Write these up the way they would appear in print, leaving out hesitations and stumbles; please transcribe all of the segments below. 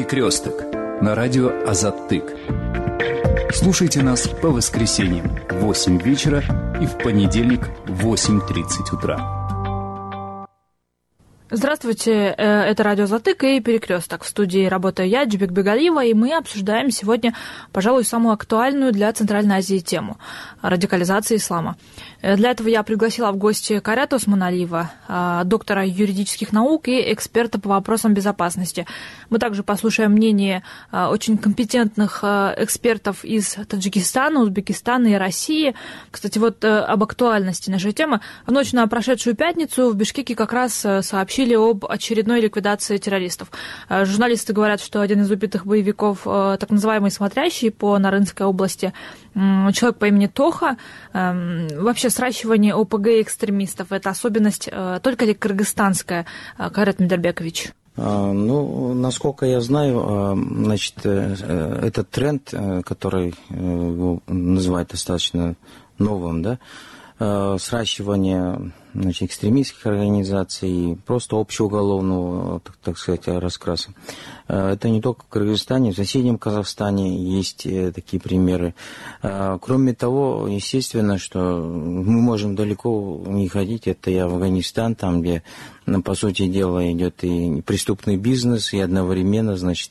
«Перекресток» на радио «Азаттык». Слушайте нас по воскресеньям в 8 вечера и в понедельник в 8:30 утра. Здравствуйте, это радио «Азаттык» и «Перекресток». В студии работаю я, Джибек Бегалиева, и мы обсуждаем сегодня, пожалуй, самую актуальную для Центральной Азии тему – радикализации ислама. Для этого я пригласила в гости Карята Усманалиева, доктора юридических наук и эксперта по вопросам безопасности. Мы также послушаем мнение очень компетентных экспертов из Таджикистана, Узбекистана и России. Кстати, вот об актуальности нашей темы. В ночь на прошедшую пятницу в Бишкеке как раз сообщили об очередной ликвидации террористов. Журналисты говорят, что один из убитых боевиков, так называемый смотрящий по Нарынской области, человек по имени Тоха. Вообще сращивание ОПГ экстремистов – это особенность только ли кыргызстанская, Кайрат Медербекович? Ну, насколько я знаю, значит, этот тренд, который называют достаточно новым, да, сращивание, значит, экстремистских организаций, просто общеуголовного, так сказать, раскраса. Это не только в Кыргызстане, в соседнем Казахстане есть такие примеры. Кроме того, естественно, что мы можем далеко не ходить. Это и Афганистан, там, где, по сути дела, идет и преступный бизнес, и одновременно, значит,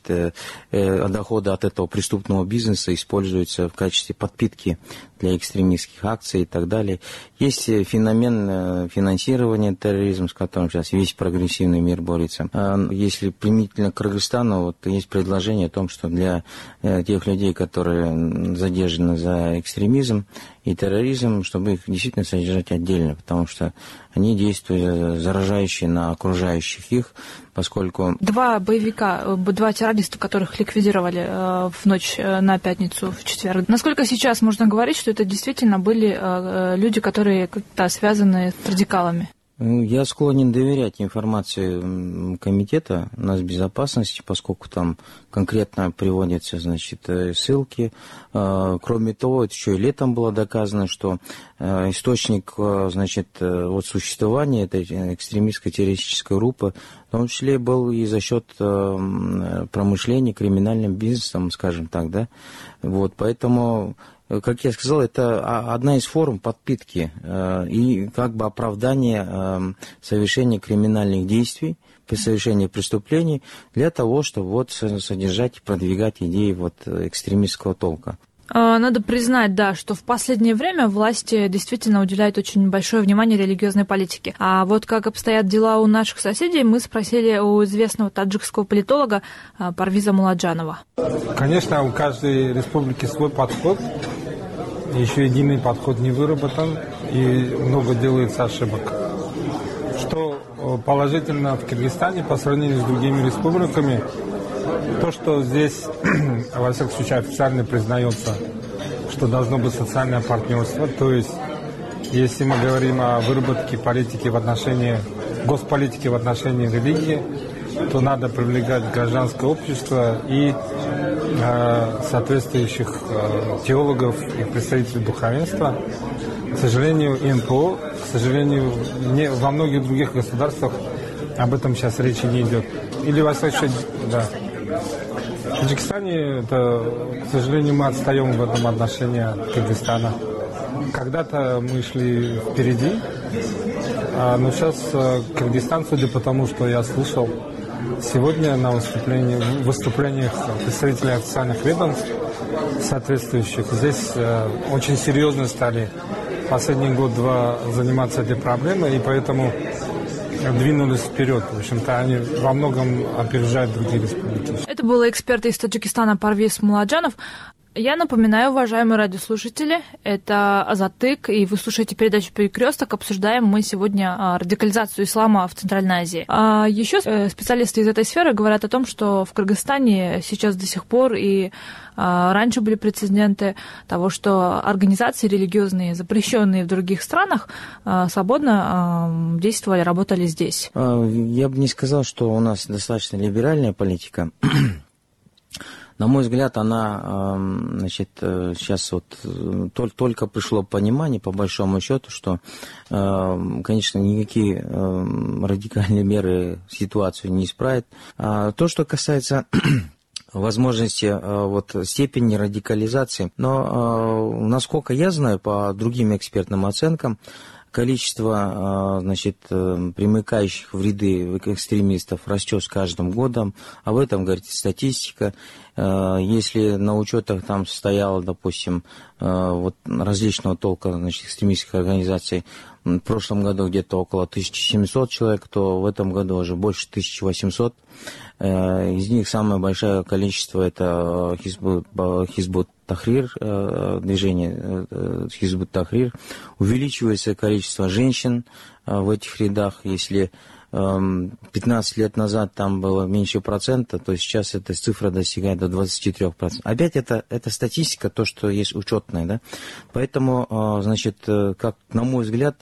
доходы от этого преступного бизнеса используются в качестве подпитки для экстремистских акций и так далее. Есть феномен финансирования терроризма, с которым сейчас весь прогрессивный мир борется. Если применительно к Кыргызстану, вот есть предложение о том, что для тех людей, которые задержаны за экстремизм и терроризм, чтобы их действительно содержать отдельно, потому что они действуют заражающие на окружающих их, поскольку... Два террориста, которых ликвидировали в ночь на пятницу, в четверг. Насколько сейчас можно говорить, что это действительно были люди, которые как-то связаны с радикалами? Я склонен доверять информации комитета нацбезопасности, поскольку там конкретно приводятся, значит, ссылки. Кроме того, это еще и летом было доказано, что источник, значит, вот существования этой экстремистской террористической группы в том числе был и за счет промышления криминальным бизнесом, скажем так, да. Вот, поэтому... Как я сказал, это одна из форм подпитки и как бы оправдания совершения криминальных действий, при совершении преступлений для того, чтобы вот содержать и продвигать идеи вот экстремистского толка. Надо признать, да, что в последнее время власти действительно уделяют очень большое внимание религиозной политике. А вот как обстоят дела у наших соседей, мы спросили у известного таджикского политолога Парвиза Муладжанова. Конечно, у каждой республики свой подход. Еще единый подход не выработан, и много делается ошибок. Что положительно в Кыргызстане по сравнению с другими республиками, то, что здесь, во всяком случае, официально признается, что должно быть социальное партнерство. То есть, если мы говорим о выработке политики в отношении, госполитики в отношении религии, то надо привлекать гражданское общество и соответствующих теологов и представителей духовенства. К сожалению, НПО, к сожалению, во многих других государствах об этом сейчас речи не идет. Или во всяком случае, да. В Таджикистане, к сожалению, мы отстаем в этом отношении от Кыргызстана. Когда-то мы шли впереди, но сейчас Кыргызстан, судя по тому, что я слышал, сегодня на выступлениях представителей официальных ведомств соответствующих, здесь очень серьезно стали последний год-два заниматься этой проблемой, и поэтому двинулись вперед. В общем-то, они во многом опережают другие республики. Это был эксперт из Таджикистана Парвиз Муладжанов. Я напоминаю, уважаемые радиослушатели, это Азаттык, и вы слушаете передачу «Перекресток». Обсуждаем мы сегодня радикализацию ислама в Центральной Азии. Еще специалисты из этой сферы говорят о том, что в Кыргызстане сейчас до сих пор и раньше были прецеденты того, что организации религиозные, запрещенные в других странах, свободно действовали, работали здесь. Я бы не сказал, что у нас достаточно либеральная политика. На мой взгляд, она, значит, сейчас вот только пришло понимание, по большому счету, что, конечно, никакие радикальные меры ситуацию не исправят. То, что касается возможности вот, степени радикализации. Но, насколько я знаю, по другим экспертным оценкам, количество, значит, примыкающих в ряды экстремистов растет с каждым годом. Об этом говорит статистика. Если на учетах там стояло, допустим, вот различного толка, значит, экстремистских организаций в прошлом году где-то около 1700 человек, то в этом году уже больше 1800. Из них самое большое количество это Хизбут Тахрир, движение Хизбут Тахрир. Увеличивается количество женщин в этих рядах. Если 15 лет назад там было меньше процента, то сейчас эта цифра достигает до 23%. Опять это статистика, то, что есть учетная, да. Поэтому, значит, как, на мой взгляд,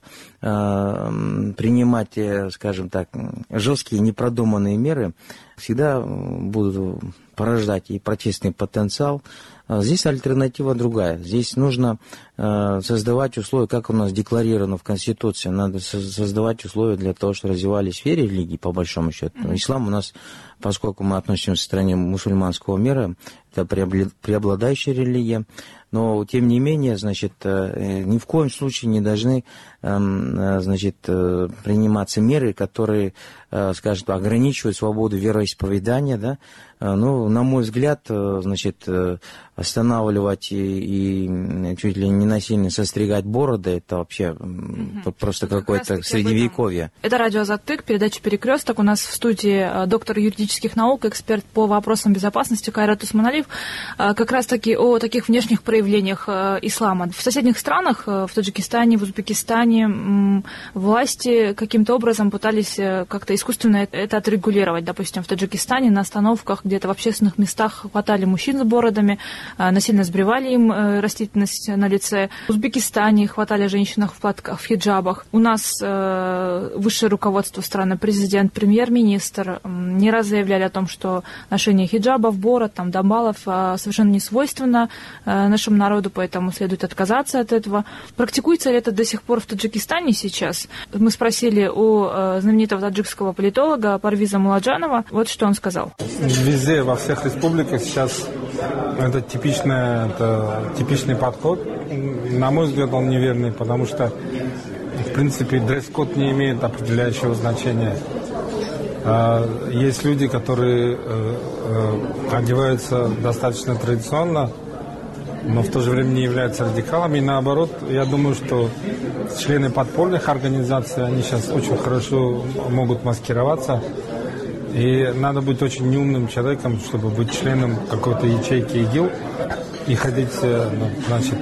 принимать, скажем так, жесткие непродуманные меры всегда будут порождать и протестный потенциал. Здесь альтернатива другая. Здесь нужно создавать условия, как у нас декларировано в Конституции. Надо создавать условия для того, чтобы развивались все религии, по большому счету. Ислам у нас, поскольку мы относимся к стране мусульманского мира, это преобладающая религия. Но, тем не менее, значит, ни в коем случае не должны, значит, приниматься меры, которые, скажем, ограничивают свободу вероисповедания, да. Ну, на мой взгляд, значит, останавливать и чуть ли не насильно состригать бороды, это вообще просто какое-то средневековье. Это радио «Азаттык», передача «Перекресток». У нас в студии доктор юридических наук, эксперт по вопросам безопасности Кайрат Усманалиев. Как раз-таки о таких внешних проявлениях ислама. В соседних странах, в Таджикистане, в Узбекистане, власти каким-то образом пытались как-то искусственно это отрегулировать. Допустим, в Таджикистане на остановках, где-то в общественных местах хватали мужчин с бородами, насильно сбривали им растительность на лице. В Узбекистане хватали женщин в платках, в хиджабах. У нас высшее руководство страны, президент, премьер-министр не раз заявляли о том, что ношение хиджабов, бород, там, дамбалов совершенно не свойственно нашему народу, поэтому следует отказаться от этого. Практикуется ли это до сих пор в Таджикистане сейчас? Мы спросили у знаменитого таджикского политолога Парвиза Муладжанова. Вот что он сказал. Везде, во всех республиках сейчас это типичный подход. На мой взгляд, он неверный, потому что, в принципе, дресс-код не имеет определяющего значения. Есть люди, которые одеваются достаточно традиционно, но в то же время не являются радикалами. И наоборот, я думаю, что члены подпольных организаций, они сейчас очень хорошо могут маскироваться. И надо быть очень неумным человеком, чтобы быть членом какой-то ячейки ИГИЛ и ходить, значит,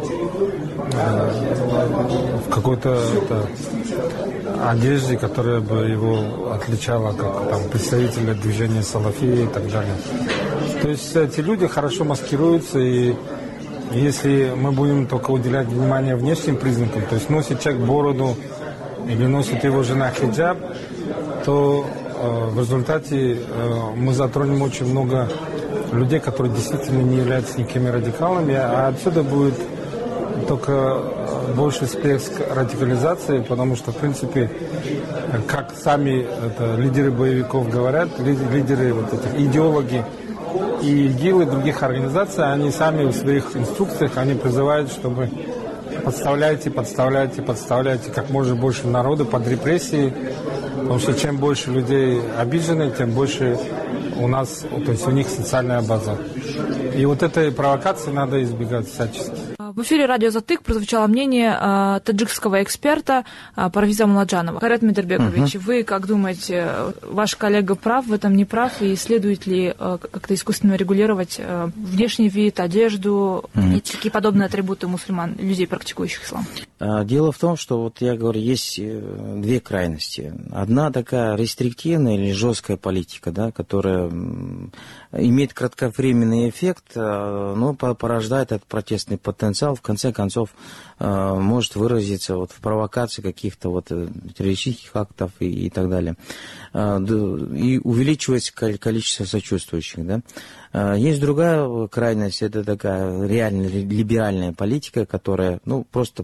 в какой-то одежде, которая бы его отличала как там, представителя движения салафии и так далее. То есть эти люди хорошо маскируются, и если мы будем только уделять внимание внешним признакам, то есть носит человек бороду или носит его жена хиджаб, то в результате мы затронем очень много людей, которые действительно не являются никакими радикалами, а отсюда будет только больше всплеск радикализации, потому что, в принципе, как сами лидеры боевиков говорят, лидеры вот этих идеологи и ИГИЛ и других организаций, они сами в своих инструкциях, они призывают, чтобы подставляйте как можно больше народа под репрессии, потому что чем больше людей обижены, тем больше у нас, то есть у них социальная база. И вот этой провокации надо избегать всячески. В эфире радио «Азаттык» прозвучало мнение таджикского эксперта Парвиза Муладжанова. Карат Медербекович, вы как думаете, ваш коллега прав в этом, не прав? И следует ли как-то искусственно регулировать внешний вид, одежду и такие подобные атрибуты мусульман, людей, практикующих ислам? Дело в том, что, вот я говорю, есть две крайности. Одна такая рестриктивная или жесткая политика, да, которая имеет кратковременный эффект, но порождает этот протестный потенциал, в конце концов может выразиться вот в провокации каких-то вот террористических актов и так далее. И увеличивается количество сочувствующих, да. Есть другая крайность, это такая реально либеральная политика, которая, ну, просто все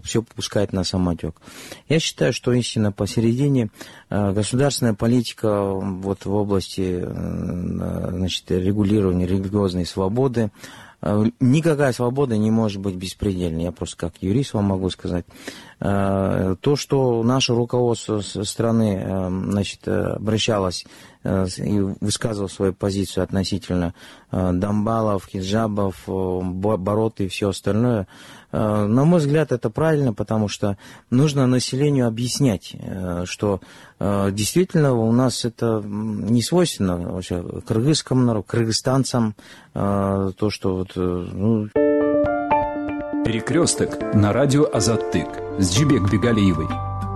пускает на самотек. Я считаю, что истина посередине. Государственная политика вот в области, значит, регулирования религиозной свободы. Никакая свобода не может быть беспредельной. Я просто как юрист вам могу сказать. То, что наше руководство страны, значит, обращалось и высказывало свою позицию относительно дамбалов, хиджабов, бород и все остальное, на мой взгляд, это правильно, потому что нужно населению объяснять, что действительно у нас это не свойственно вообще кыргызскому народу, кыргызстанцам, то, что вот... Ну... Перекресток на радио Азаттык с Джибек Бегалиевой.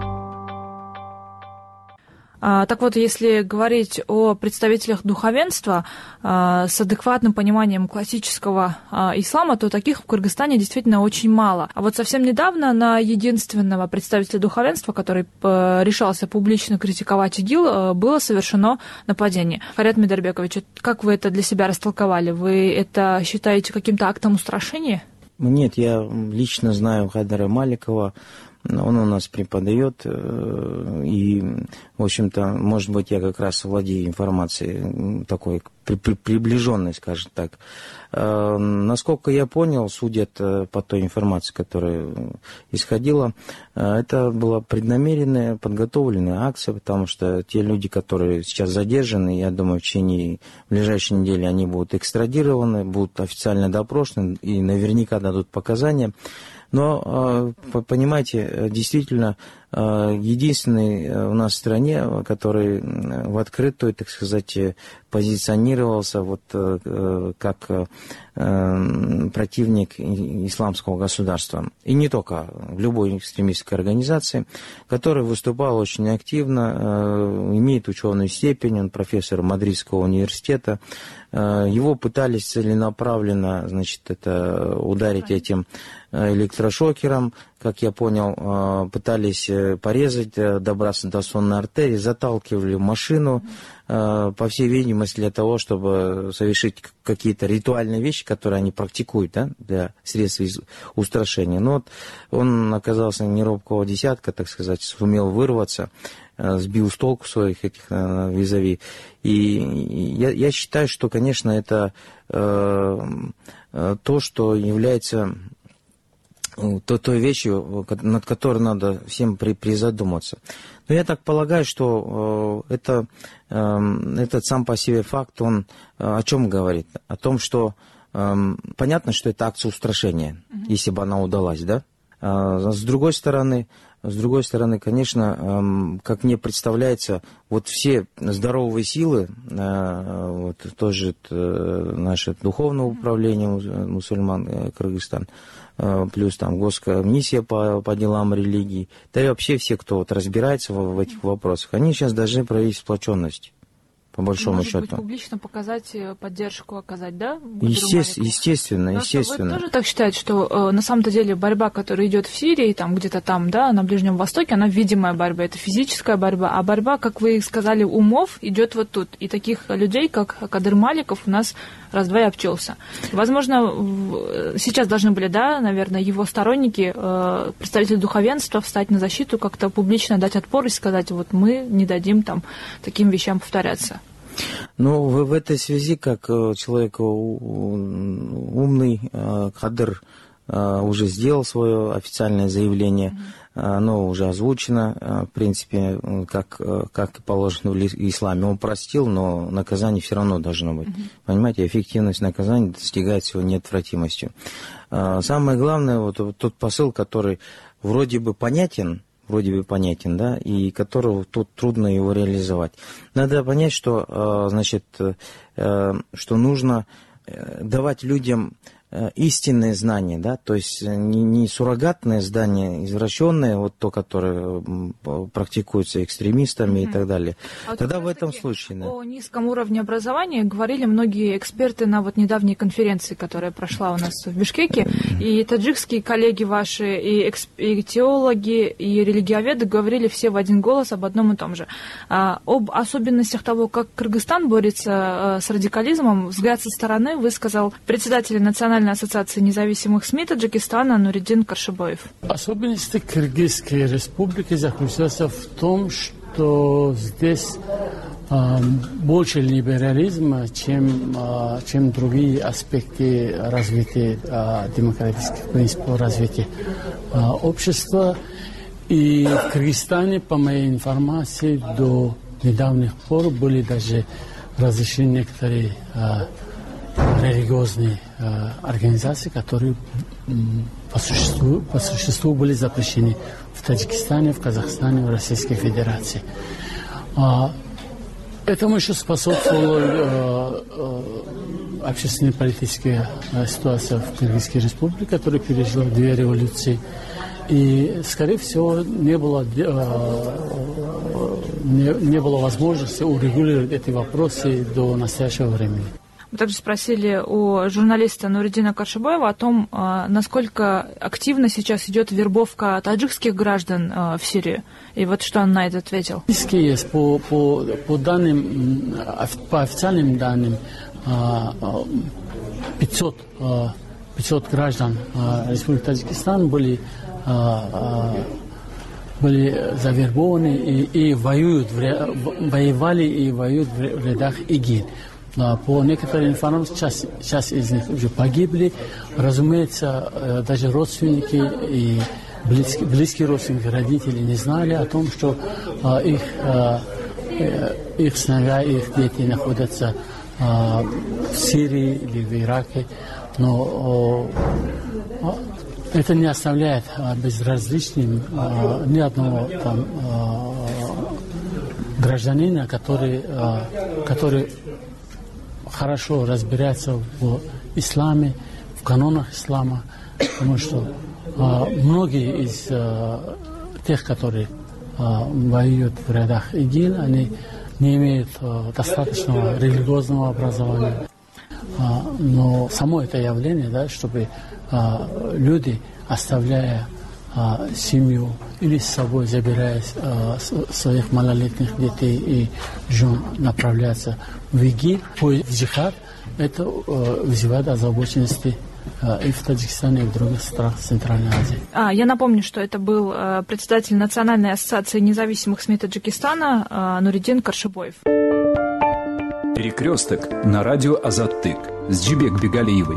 Так вот, если говорить о представителях духовенства с адекватным пониманием классического ислама, то таких в Кыргызстане действительно очень мало. А вот совсем недавно на единственного представителя духовенства, который решался публично критиковать ИГИЛ, было совершено нападение. Фарят Медербекович, как вы это для себя растолковали? Вы это считаете каким-то актом устрашения? Нет, я лично знаю Хайдара Маликова. Он у нас преподает, и, в общем-то, может быть, я как раз владею информацией такой приближенной, скажем так. Насколько я понял, судят по той информации, которая исходила, это была преднамеренная, подготовленная акция, потому что те люди, которые сейчас задержаны, я думаю, в течение ближайшей недели они будут экстрадированы, будут официально допрошены и наверняка дадут показания. Но, понимаете, действительно, единственный у нас в стране, который в открытую, так сказать, позиционировался вот как противник исламского государства. И не только, в любой экстремистской организации, который выступал очень активно, имеет ученую степень, он профессор Мадридского университета. Его пытались целенаправленно, значит, это ударить этим электрошокером, как я понял, пытались порезать, добраться до сонной артерии, заталкивали в машину, по всей видимости, для того, чтобы совершить какие-то ритуальные вещи, которые они практикуют, да, для средств устрашения. Но вот он оказался неробкого десятка, так сказать, сумел вырваться, сбил с толку своих этих визави. И я считаю, что, конечно, это то, что является той вещью, над которой надо всем призадуматься. Но я так полагаю, что этот сам по себе факт, он о чем говорит? О том, что понятно, что это акция устрашения, если бы она удалась, да? С другой стороны, конечно, как мне представляется, вот все здоровые силы, вот тоже наше духовное управление мусульман Кыргызстан, плюс там госкомиссия по делам религии, да и вообще все, кто вот разбирается в этих вопросах, они сейчас должны проявить сплоченность. По большому счету. Может быть, публично показать, поддержку оказать, да? Естественно. Вы тоже так считаете, что на самом-то деле борьба, которая идет в Сирии, там где-то там, да, на Ближнем Востоке, она видимая борьба, это физическая борьба, а борьба, как вы сказали, умов идет вот тут. И таких людей, как Кадыр Маликов, у нас раз-два и обчелся. Возможно, сейчас должны были, да, наверное, его сторонники, представители духовенства, встать на защиту, как-то публично дать отпор и сказать, вот мы не дадим там таким вещам повторяться. Ну, в этой связи, как человек умный, Кадыр уже сделал свое официальное заявление, оно уже озвучено, в принципе, как и положено в исламе. Он простил, но наказание все равно должно быть. Понимаете, эффективность наказания достигается его неотвратимостью. Самое главное, вот тот посыл, который вроде бы понятен, да, и которого тут трудно его реализовать. Надо понять, что, значит, что нужно давать людям истинные знания, да, то есть не суррогатные знания, извращенные, вот то, которое практикуется экстремистами и так далее. А тогда в этом случае... О низком уровне образования говорили многие эксперты на вот недавней конференции, которая прошла у нас в Бишкеке, и таджикские коллеги ваши, и теологи, и религиоведы говорили все в один голос об одном и том же. Об особенностях того, как Кыргызстан борется с радикализмом, взгляд со стороны высказал председатель Национальной Национальной ассоциации независимых СМИ Таджикистана Нуриддин Каршибоев. Особенность Кыргызской республики заключается в том, что здесь больше либерализма, чем другие аспекты развития демократических принципов развития общества. И в Кыргызстане, по моей информации, до недавних пор были даже разрешены некоторые религиозные организации, которые по существу были запрещены в Таджикистане, в Казахстане, в Российской Федерации. Этому еще способствовала общественно-политическая ситуация в Кыргызской республике, которая пережила 2 революции. И, скорее всего, не было возможности урегулировать эти вопросы до настоящего времени. Мы также спросили у журналиста Нуриддина Каршибоева о том, насколько активно сейчас идет вербовка таджикских граждан в Сирию. И вот что он на это ответил. По данным, по официальным данным, 500 граждан Республики Таджикистан были завербованы и воевали и воюют в рядах ИГИЛ. По некоторым информациям, часть из них уже погибли. Разумеется, даже родственники и близкие родственники, родители не знали о том, что их сыновья, их дети находятся в Сирии или в Ираке. Но это не оставляет безразличным ни одного гражданина, который хорошо разбирается в исламе, в канонах ислама, потому что многие из тех, которые воюют в рядах ИГИЛ, они не имеют достаточного религиозного образования. Но само это явление, да, чтобы люди, оставляя семью или с собой забирая своих малолетних детей и жен, направляться в ИГИЛ, в джихад, это вызывает озабоченности и в Таджикистане, и в других странах Центральной Азии. Я напомню, что это был председатель Национальной ассоциации независимых СМИ Таджикистана Нуриддин Каршибоев. Перекресток на радио Азаттык с Джибек Бегалиевой.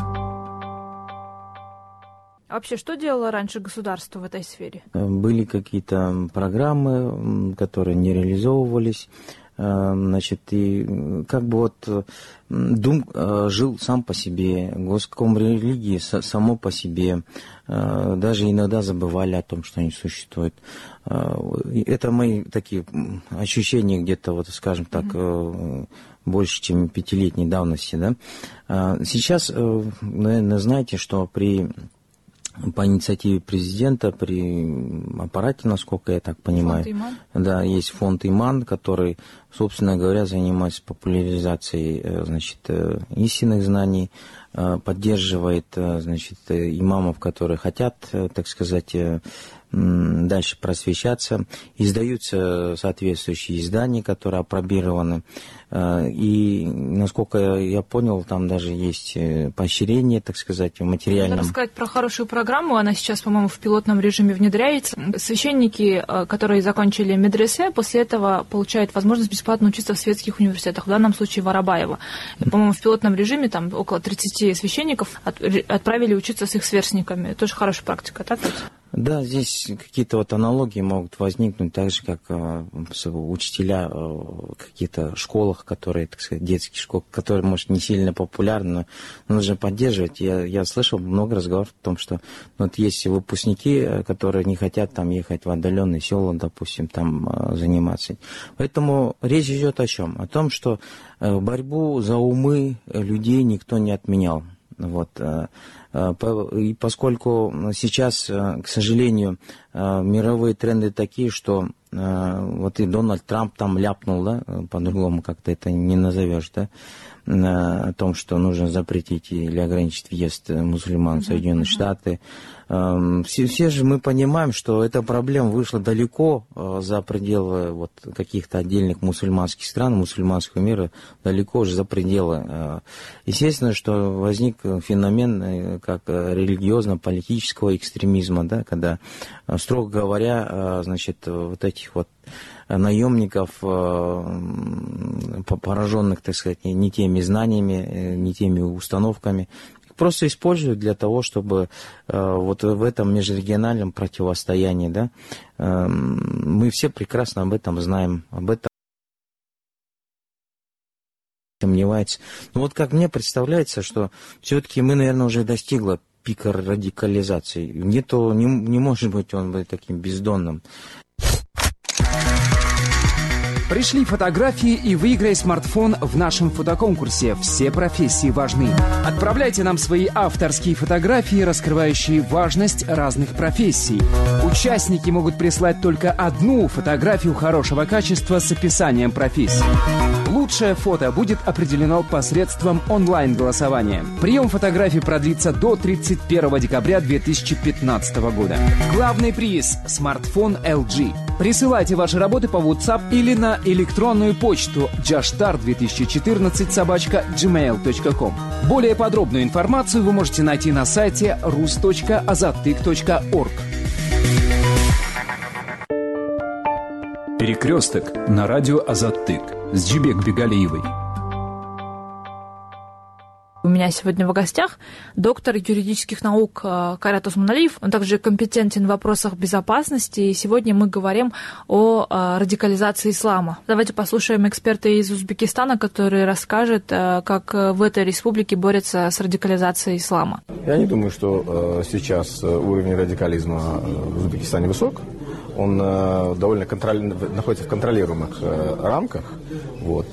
А вообще, что делало раньше государство в этой сфере? Были какие-то программы, которые не реализовывались. Значит, и как бы вот Дум жил сам по себе, госком религии само по себе, даже иногда забывали о том, что они существуют. Это мои такие ощущения где-то, вот, скажем так, больше, чем 5-летней давности, да. Сейчас, наверное, знаете, что по инициативе президента, при аппарате, насколько я так понимаю, да, есть фонд Иман, который, собственно говоря, занимается популяризацией, значит, истинных знаний, поддерживает, значит, имамов, которые хотят, так сказать, дальше просвещаться. Издаются соответствующие издания, которые апробированы. И, насколько я понял, там даже есть поощрение, так сказать, в материальном. Надо рассказать про хорошую программу. Она сейчас, по-моему, в пилотном режиме внедряется. Священники, которые закончили медресе, после этого получают возможность бесплатно учиться в светских университетах. В данном случае в Арабаево. По-моему, в пилотном режиме там около 30 священников отправили учиться с их сверстниками. Тоже хорошая практика, так вот? Да, здесь какие-то вот аналогии могут возникнуть, так же, как учителя в каких-то школах, которые, так сказать, детских школ, которые, может, не сильно популярны, но нужно поддерживать. Я слышал много разговоров о том, что вот есть выпускники, которые не хотят там ехать в отдаленные села, допустим, там заниматься. Поэтому речь идет о чем? О том, что борьбу за умы людей никто не отменял. Вот. И поскольку сейчас, к сожалению, мировые тренды такие, что вот и Дональд Трамп там ляпнул, да, по-другому как-то это не назовешь, да, о том, что нужно запретить или ограничить въезд мусульман в Соединенные Штаты. Все же мы понимаем, что эта проблема вышла далеко за пределы вот каких-то отдельных мусульманских стран, мусульманского мира, далеко уже за пределы. Естественно, что возник феномен как религиозно-политического экстремизма, да, когда, строго говоря, значит, вот этих вот наемников, пораженных, так сказать, не теми знаниями, не теми установками, просто используют для того, чтобы вот в этом межрегиональном противостоянии, да, мы все прекрасно об этом знаем, об этом сомневается. Но вот как мне представляется, что все-таки мы, наверное, уже достигли пика радикализации. Не может быть он быть таким бездонным. Пришли фотографии и выиграй смартфон в нашем фотоконкурсе. Все профессии важны. Отправляйте нам свои авторские фотографии, раскрывающие важность разных профессий. Участники могут прислать только одну фотографию хорошего качества с описанием профессии. Лучшее фото будет определено посредством онлайн-голосования. Прием фотографий продлится до 31 декабря 2015 года. Главный приз – смартфон LG. Присылайте ваши работы по WhatsApp или на электронную почту jashtar2014@gmail.com. Более подробную информацию вы можете найти на сайте rus.azattyk.org. Перекресток на радио Азаттык с Джибек Бегалиевой. У меня сегодня в гостях доктор юридических наук Кайрат Усманалиев. Он также компетентен в вопросах безопасности. И сегодня мы говорим о радикализации ислама. Давайте послушаем эксперта из Узбекистана, который расскажет, как в этой республике борются с радикализацией ислама. Я не думаю, что сейчас уровень радикализма в Узбекистане высок. Он довольно находится в контролируемых рамках. Вот.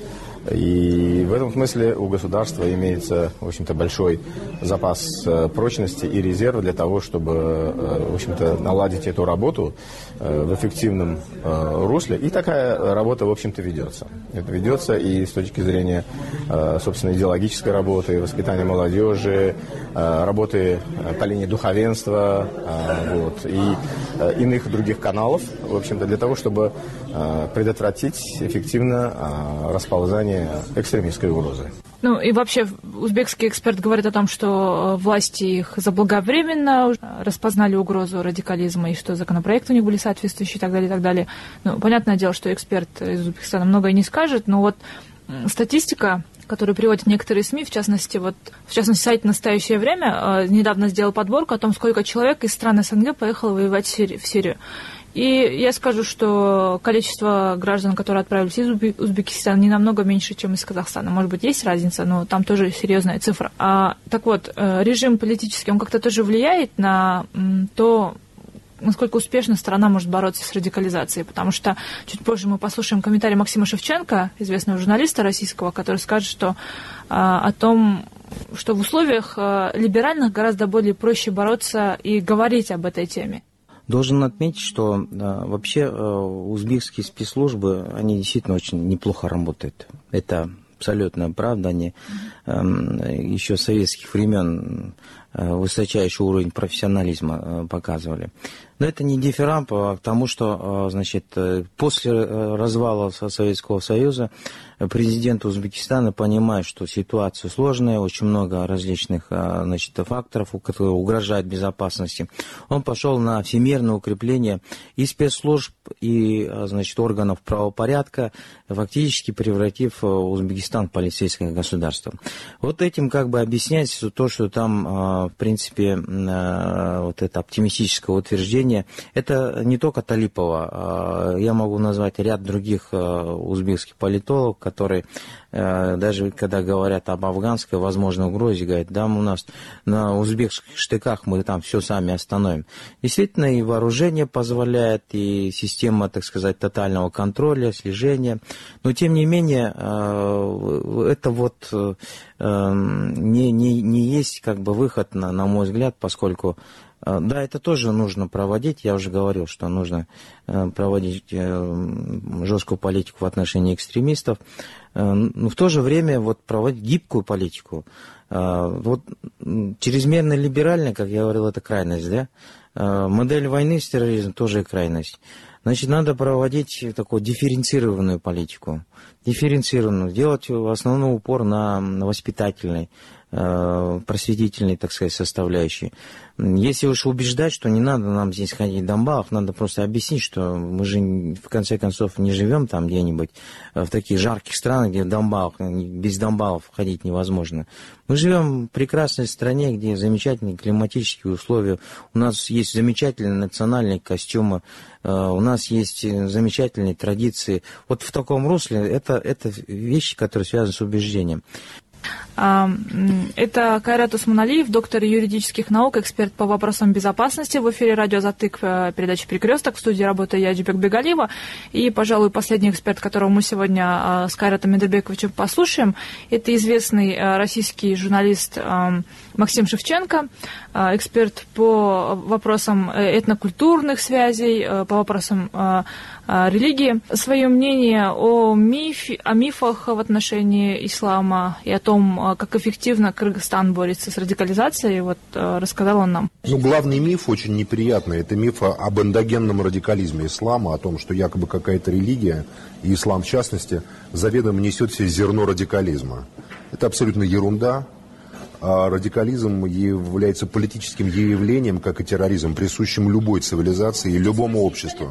И в этом смысле у государства имеется, в общем-то, большой запас прочности и резерва для того, чтобы, в общем-то, наладить эту работу в эффективном русле. И такая работа, в общем-то, ведется. Это ведется и с точки зрения, собственно, идеологической работы, воспитания молодежи, работы по линии духовенства, вот, и иных других каналов, в общем-то, для того, чтобы предотвратить эффективно расползание экстремистской угрозы. Ну и вообще узбекский эксперт говорит о том, что власти их заблаговременно распознали угрозу радикализма и что законопроекты у них были соответствующие и так далее, и так далее. Ну, понятное дело, что эксперт из Узбекистана многое не скажет, но вот статистика, которую приводят некоторые СМИ, в частности, сайт «Настоящее время» недавно сделал подборку о том, сколько человек из стран СНГ поехало воевать в Сирию. И я скажу, что количество граждан, которые отправились из Узбекистана, не намного меньше, чем из Казахстана. Может быть, есть разница, но там тоже серьезная цифра. Так вот, режим политический, он как-то тоже влияет на то, насколько успешно страна может бороться с радикализацией. Потому что чуть позже мы послушаем комментарий Максима Шевченко, известного журналиста российского, который скажет, что о том, что в условиях либеральных гораздо более проще бороться и говорить об этой теме. Должен отметить, что вообще узбекские спецслужбы, они действительно очень неплохо работают. Это абсолютная правда. Они еще с советских времен высочайший уровень профессионализма показывали. Но это не дифферамп к тому, что, значит, после развала Советского Союза президент Узбекистана, понимая, что ситуация сложная, очень много различных, значит, факторов, которые угрожают безопасности, он пошел на всемирное укрепление и спецслужб, и, значит, органов правопорядка, фактически превратив Узбекистан в полицейское государство. Вот этим как бы объясняется то, что там, в принципе, вот это оптимистическое утверждение. Это не только Талипова. Я могу назвать ряд других узбекских политологов, которые даже когда говорят об афганской возможной угрозе, говорят, да, у нас на узбекских штыках мы там все сами остановим. Действительно, и вооружение позволяет, и система, так сказать, тотального контроля, слежения. Но, тем не менее, это вот не есть как бы выход, на мой взгляд, поскольку Да, это тоже нужно проводить. Я уже говорил, что нужно проводить жесткую политику в отношении экстремистов. Но в то же время вот проводить гибкую политику. Вот чрезмерно либеральная, как я говорил, это крайность, да? Модель войны с терроризмом тоже крайность. Значит, надо проводить такую дифференцированную политику. Дифференцированную. Делать в основном упор на воспитательной, просветительной, так сказать, составляющей. Если уж убеждать, что не надо нам здесь ходить в дамбалах, надо просто объяснить, что мы же, в конце концов, не живем там где-нибудь в таких жарких странах, где в дамбалах, без дамбалов ходить невозможно. Мы живем в прекрасной стране, где замечательные климатические условия. У нас есть замечательные национальные костюмы, у нас есть замечательные традиции. Вот в таком русле это вещи, которые связаны с убеждением. Это Кайрат Усманалиев, доктор юридических наук, эксперт по вопросам безопасности. В эфире радио «Затык», передача «Перекресток». В студии работает я, Джибек Бегалиева. И, пожалуй, последний эксперт, которого мы сегодня с Кайратом Медербековичем послушаем, это известный российский журналист Максим Шевченко, эксперт по вопросам этнокультурных связей, по вопросам религии. Свое мнение о мифах в отношении ислама и о том, как эффективно Кыргызстан борется с радикализацией, вот рассказал он нам. Главный миф очень неприятный. Это миф об эндогенном радикализме ислама, о том, что якобы какая-то религия, и ислам в частности, заведомо несет в себе зерно радикализма. Это абсолютно ерунда. Радикализм является политическим явлением, как и терроризм, присущим любой цивилизации и любому обществу.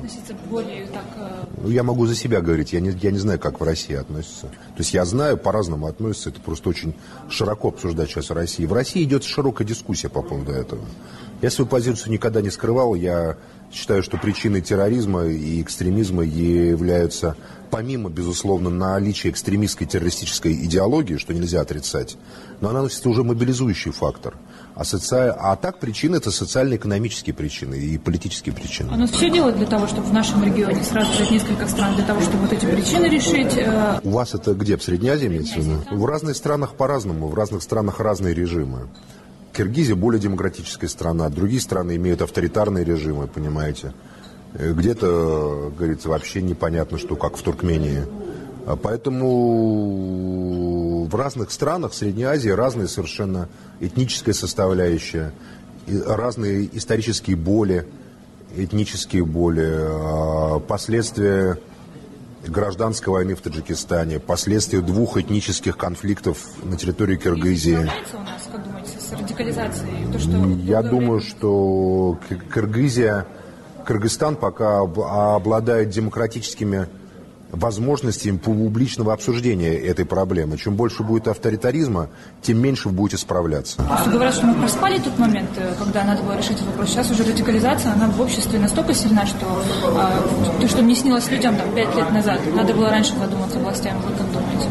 Я могу за себя говорить, я не знаю, как в России относятся. То есть я знаю, по-разному относятся, это просто очень широко обсуждать сейчас в России. В России идет широкая дискуссия по поводу этого. Я свою позицию никогда не скрывал, я считаю, что причиной терроризма и экстремизма являются, помимо, безусловно, наличия экстремистской террористической идеологии, что нельзя отрицать, но она носит уже мобилизующий фактор. А так причины — это социально-экономические причины и политические причины. У нас все делают для того, чтобы в нашем регионе сразу взять несколько стран, для того, чтобы вот эти причины решить. У вас это где, в Средней Азии имеется в виду? В разных странах по-разному, в разных странах разные режимы. Киргизия более демократическая страна, другие страны имеют авторитарные режимы, понимаете. Где-то, говорится, вообще непонятно, что как в Туркмении. Поэтому в разных странах Средней Азии разные совершенно этническая составляющая, разные исторические боли, этнические боли, последствия гражданской войны в Таджикистане, последствия двух этнических конфликтов на территории Киргизии. Справляется у нас, как думаете, с радикализацией? Я думаю, что Кыргызстан пока обладает демократическими возможностями публичного обсуждения этой проблемы. Чем больше будет авторитаризма, тем меньше вы будете справляться. Просто говорят, что мы проспали тот момент, когда надо было решить этот вопрос. Сейчас уже радикализация, она в обществе настолько сильна, что то, что не снилось людям 5 лет назад, надо было раньше задуматься властям. Вы как думаете?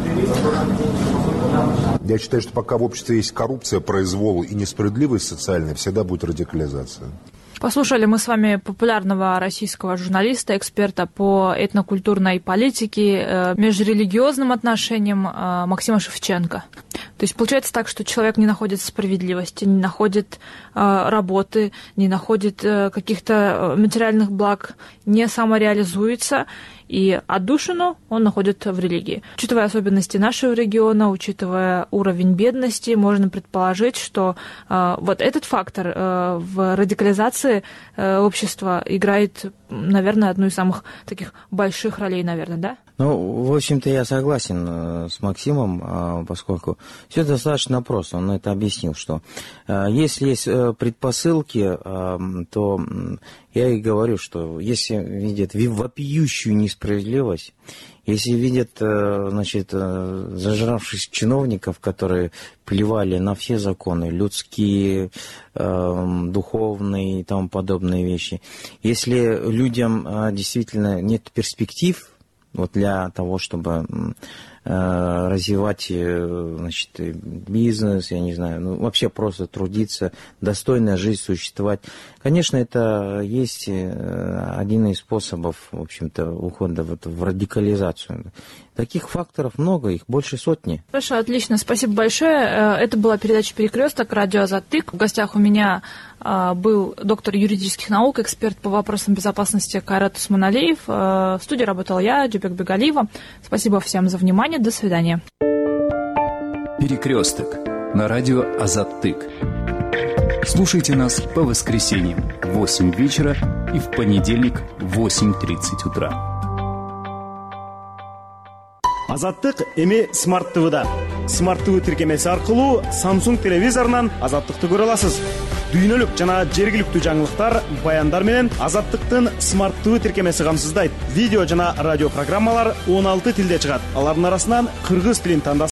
Я считаю, что пока в обществе есть коррупция, произвол и несправедливость социальная, всегда будет радикализация. Послушали мы с вами популярного российского журналиста, эксперта по этнокультурной политике, межрелигиозным отношениям Максима Шевченко. То есть получается так, что человек не находит справедливости, не находит работы, не находит каких-то материальных благ, не самореализуется, и отдушину он находит в религии. Учитывая особенности нашего региона, учитывая уровень бедности, можно предположить, что вот этот фактор в радикализации общества играет, наверное, одну из самых таких больших ролей, наверное, да? Ну, в общем-то, я согласен с Максимом, поскольку все достаточно просто. Он это объяснил, что если есть предпосылки, то я и говорю, что если видят вопиющую несправедливость, если видят, значит, зажравшись чиновников, которые плевали на все законы, людские, духовные и тому подобные вещи, если людям действительно нет перспектив, вот для того, чтобы развивать, значит, бизнес, я не знаю, ну, вообще просто трудиться, достойная жизнь существовать. Конечно, это есть один из способов, в общем-то, ухода в радикализацию. Таких факторов много, их больше сотни. Хорошо, отлично, спасибо большое. Это была передача «Перекресток», радио «Затык». В гостях у меня был доктор юридических наук, эксперт по вопросам безопасности Кайрат Усманалиев. В студии работала я, Жубек Бегалиева. Спасибо всем за внимание. До свидания. Перекресток на радио Азаттык. Слушайте нас по воскресеньям в 8 вечера и в понедельник в 8:30 утра. Азаттык эми Smart TV-да. Smart TV тиркемеси аркылуу Samsung телевизорунан Азаттыкты көрө аласыз. Дүйнөлүк жана жергиликтүү жаңылыктар, баяндар менен Азаттыктын Smart TV тиркемеси камсыздайт. Видео жана радио программалар 16 тилде чыгат. Алардын арасынан кыргыз тилин тандасаңыз